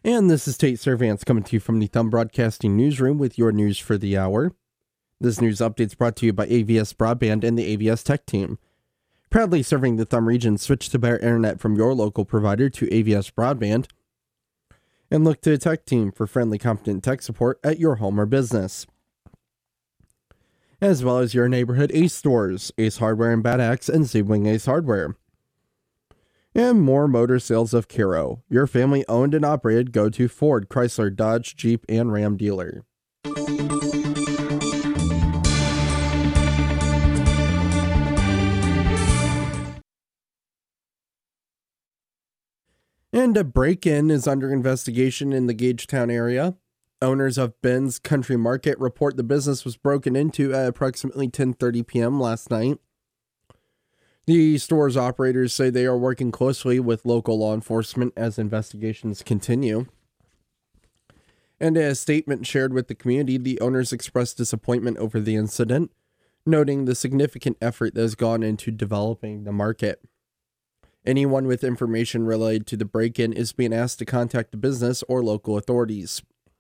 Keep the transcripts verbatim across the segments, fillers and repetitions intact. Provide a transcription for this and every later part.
And this is Tate Servance coming to you from the Thumb Broadcasting Newsroom with your news for the hour. This news update is brought to you by A V S Broadband and the A V S Tech Team. Proudly serving the Thumb region, switch to better internet from your local provider to A V S Broadband. And look to the Tech Team for friendly, competent tech support at your home or business. As well as your neighborhood Ace stores, Ace Hardware and Bad Axe, and Zeewing Ace Hardware. And more motor sales of Caro, your family-owned and operated go-to Ford, Chrysler, Dodge, Jeep, and Ram dealer. And a break-in is under investigation in the Gagetown area. Owners of Ben's Country Market report the business was broken into at approximately ten thirty p.m. last night. The store's operators say they are working closely with local law enforcement as investigations continue. And in a statement shared with the community, the owners expressed disappointment over the incident, noting the significant effort that has gone into developing the market. Anyone with information related to the break-in is being asked to contact the business or local authorities.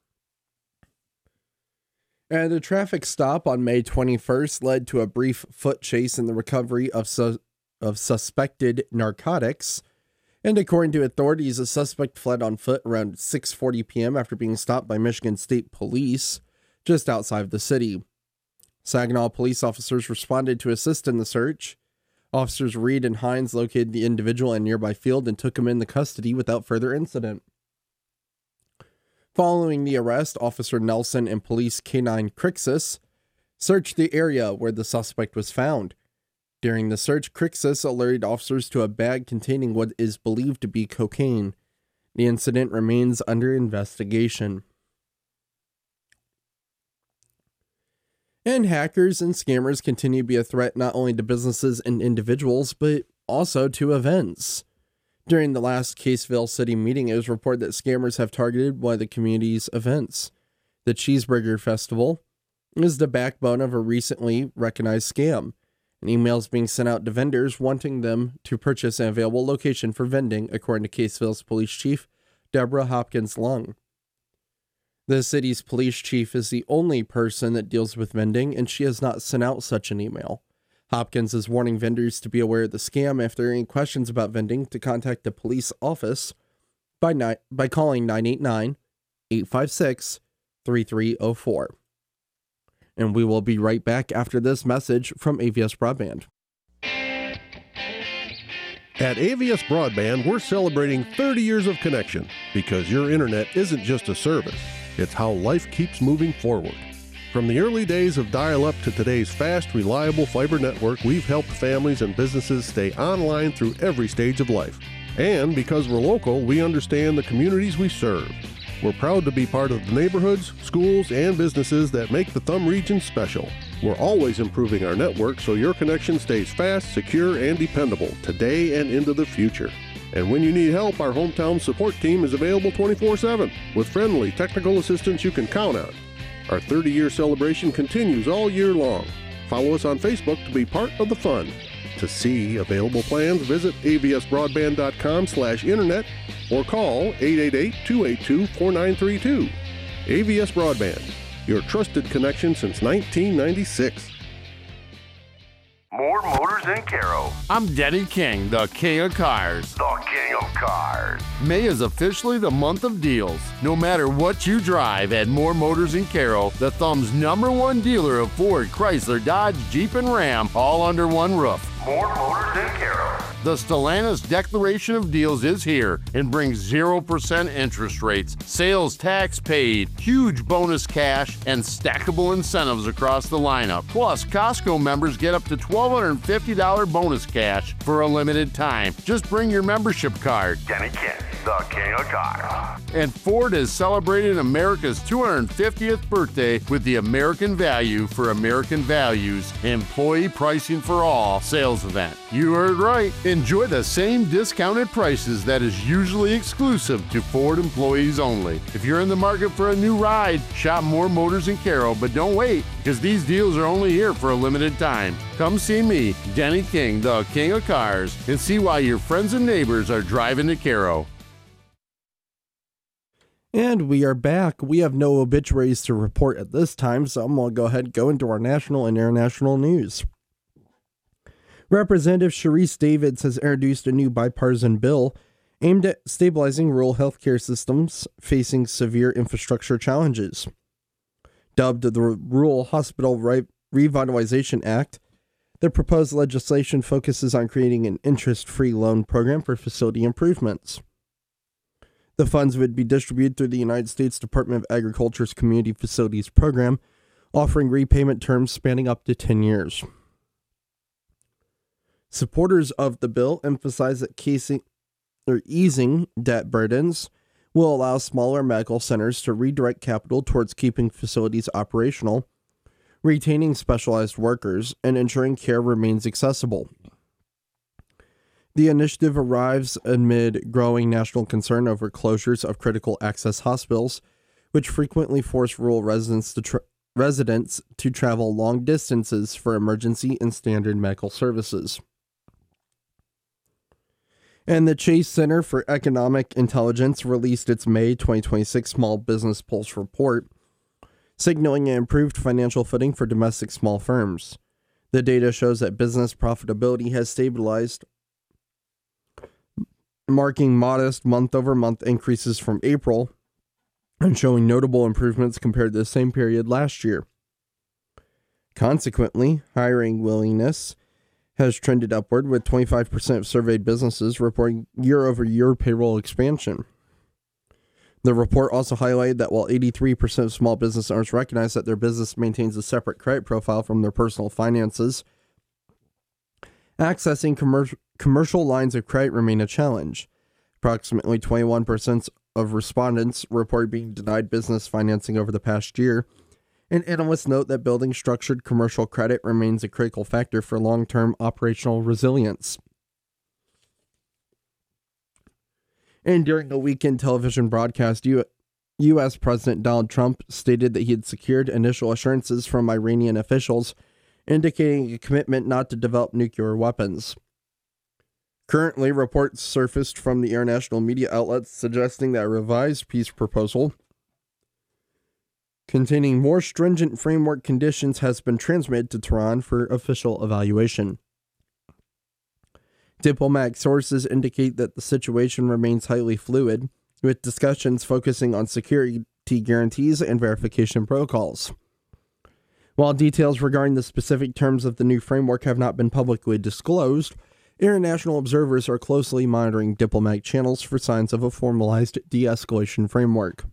And a traffic stop on May twenty-first led to a brief foot chase in the recovery of su- of suspected narcotics. And according to authorities, a suspect fled on foot around six forty p.m. after being stopped by Michigan State Police just outside of the city. Saginaw police officers responded to assist in the search. Officers Reed and Hines located the individual in a nearby field and took him into custody without further incident. Following the arrest, Officer Nelson and Police K nine Crixus searched the area where the suspect was found. During the search, Crixus alerted officers to a bag containing what is believed to be cocaine. The incident remains under investigation. And hackers and scammers continue to be a threat not only to businesses and individuals, but also to events. During the last Caseville City meeting, it was reported that scammers have targeted one of the community's events. The Cheeseburger Festival is the backbone of a recently recognized scam. An email is being sent out to vendors wanting them to purchase an available location for vending, according to Caseville's police chief, Deborah Hopkins Lung. The city's police chief is the only person that deals with vending, and she has not sent out such an email. Hopkins is warning vendors to be aware of the scam. If there are any questions about vending, to contact the police office by ni- by calling nine eight nine, eight five six, three three zero four. And we will be right back after this message from A V S Broadband. At A V S Broadband, we're celebrating thirty years of connection because your internet isn't just a service, it's how life keeps moving forward. From the early days of dial-up to today's fast, reliable fiber network, we've helped families and businesses stay online through every stage of life. And because we're local, we understand the communities we serve. We're proud to be part of the neighborhoods, schools, and businesses that make the Thumb region special. We're always improving our network so your connection stays fast, secure, and dependable today and into the future. And when you need help, our hometown support team is available twenty-four seven with friendly technical assistance you can count on. Our thirty-year celebration continues all year long. Follow us on Facebook to be part of the fun. To see available plans, visit avsbroadband.com slash internet or call eight eight eight, two eight two, four nine three two. A V S Broadband, your trusted connection since nineteen ninety-six. More Motors in Caro. I'm Denny King, the king of cars. The king of cars. May is officially the month of deals. No matter what you drive, at More Motors in Caro, the Thumb's number one dealer of Ford, Chrysler, Dodge, Jeep, and Ram, all under one roof. More Motors in Caro. The Stellantis Declaration of Deals is here and brings zero percent interest rates, sales tax paid, huge bonus cash, and stackable incentives across the lineup. Plus, Costco members get up to twelve hundred fifty dollars bonus cash for a limited time. Just bring your membership card. Denny King, the king of cars. And Ford is celebrating America's two hundred fiftieth birthday with the American Value for American Values Employee Pricing for All sales event. You heard right. Enjoy the same discounted prices that is usually exclusive to Ford employees only. If you're in the market for a new ride, shop More Motors in Caro, but don't wait, because these deals are only here for a limited time. Come see me, Denny King, the king of cars, and see why your friends and neighbors are driving to Caro. And we are back. We have no obituaries to report at this time, so I'm going to go ahead and go into our national and international news. Representative Sharice Davids has introduced a new bipartisan bill aimed at stabilizing rural healthcare systems facing severe infrastructure challenges. Dubbed the Rural Hospital Re- Revitalization Act, the proposed legislation focuses on creating an interest-free loan program for facility improvements. The funds would be distributed through the United States Department of Agriculture's Community Facilities Program, offering repayment terms spanning up to ten years. Supporters of the bill emphasize that casing, or easing debt burdens will allow smaller medical centers to redirect capital towards keeping facilities operational, retaining specialized workers, and ensuring care remains accessible. The initiative arrives amid growing national concern over closures of critical access hospitals, which frequently force rural residents to, tra- residents to travel long distances for emergency and standard medical services. And the Chase Center for Economic Intelligence released its May twenty twenty-six Small Business Pulse report, signaling an improved financial footing for domestic small firms. The data shows that business profitability has stabilized, marking modest month-over-month increases from April and showing notable improvements compared to the same period last year. Consequently, hiring willingness has trended upward, with twenty-five percent of surveyed businesses reporting year-over-year payroll expansion. The report also highlighted that while eighty-three percent of small business owners recognize that their business maintains a separate credit profile from their personal finances, accessing commer- commercial lines of credit remain a challenge. Approximately twenty-one percent of respondents report being denied business financing over the past year, and analysts note that building structured commercial credit remains a critical factor for long-term operational resilience. And during a weekend television broadcast, U- U.S. President Donald Trump stated that he had secured initial assurances from Iranian officials, indicating a commitment not to develop nuclear weapons. Currently, reports surfaced from the international media outlets suggesting that a revised peace proposal containing more stringent framework conditions has been transmitted to Tehran for official evaluation. Diplomatic sources indicate that the situation remains highly fluid, with discussions focusing on security guarantees and verification protocols. While details regarding the specific terms of the new framework have not been publicly disclosed, international observers are closely monitoring diplomatic channels for signs of a formalized de-escalation framework.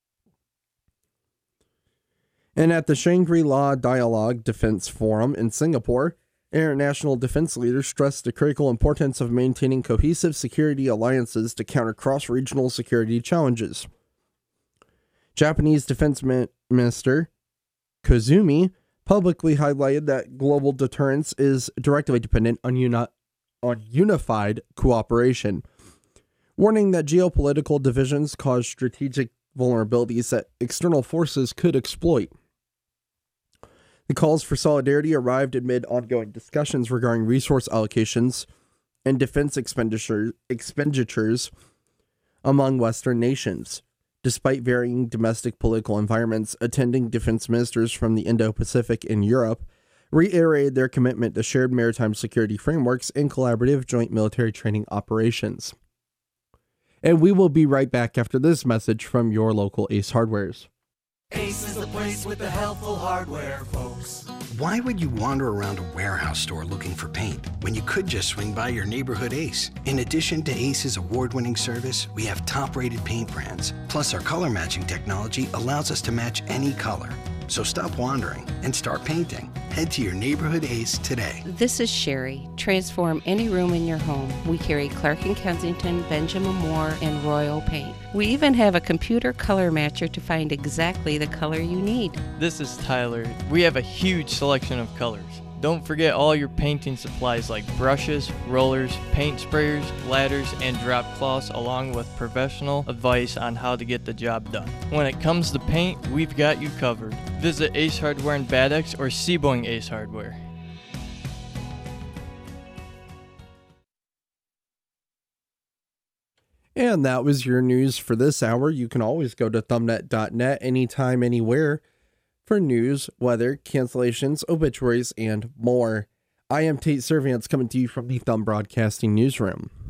And at the Shangri-La Dialogue Defense Forum in Singapore, international defense leaders stressed the critical importance of maintaining cohesive security alliances to counter cross-regional security challenges. Japanese Defense Min- Minister Koizumi publicly highlighted that global deterrence is directly dependent on, uni- on unified cooperation, warning that geopolitical divisions cause strategic vulnerabilities that external forces could exploit. The calls for solidarity arrived amid ongoing discussions regarding resource allocations and defense expenditure, expenditures among Western nations. Despite varying domestic political environments, attending defense ministers from the Indo-Pacific and Europe reiterated their commitment to shared maritime security frameworks and collaborative joint military training operations. And we will be right back after this message from your local Ace Hardwares. Ace is the place with the helpful hardware, folks. Why would you wander around a warehouse store looking for paint when you could just swing by your neighborhood Ace? In addition to Ace's award-winning service, we have top-rated paint brands. Plus, our color matching technology allows us to match any color. So stop wandering and start painting. Head to your neighborhood Ace today. This is Sherry. Transform any room in your home. We carry Clark and Kensington, Benjamin Moore, and Royal Paint. We even have a computer color matcher to find exactly the color you need. This is Tyler. We have a huge selection of colors. Don't forget all your painting supplies like brushes, rollers, paint sprayers, ladders, and drop cloths, along with professional advice on how to get the job done. When it comes to paint, we've got you covered. Visit Ace Hardware in Bad Axe or Seaboing Ace Hardware. And that was your news for this hour. You can always go to thumbnet dot net anytime, anywhere for news, weather, cancellations, obituaries, and more. I am Tate Servants coming to you from the Thumb Broadcasting Newsroom.